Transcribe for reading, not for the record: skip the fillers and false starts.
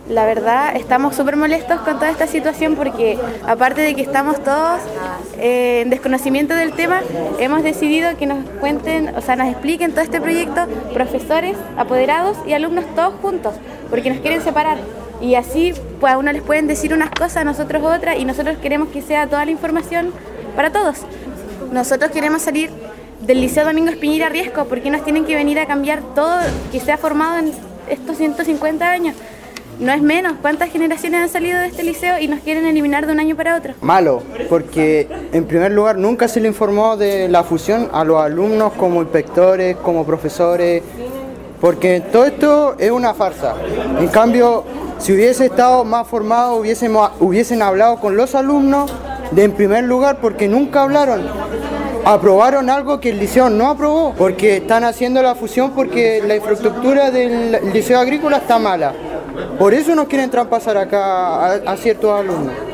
La verdad, estamos súper molestos con toda esta situación porque, aparte de que estamos todos en desconocimiento del tema, hemos decidido que nos cuenten, o sea, nos expliquen todo este proyecto profesores, apoderados y alumnos todos juntos, porque nos quieren separar. Y así, pues a uno les pueden decir unas cosas, a nosotros otras, y nosotros queremos que sea toda la información para todos. Nosotros queremos salir del Liceo Domingo Espiñera Riesco, porque nos tienen que venir a cambiar todo que se ha formado en estos 150 años. No es menos, ¿cuántas generaciones han salido de este liceo y nos quieren eliminar de un año para otro? Malo, porque en primer lugar nunca se le informó de la fusión a los alumnos como inspectores, como profesores, porque todo esto es una farsa. En cambio, si hubiese estado más formado, hubiesen hablado con los alumnos en primer lugar, porque nunca hablaron. Aprobaron algo que el liceo no aprobó, porque están haciendo la fusión porque la infraestructura del liceo agrícola está mala. Por eso nos quieren traspasar acá a ciertos alumnos.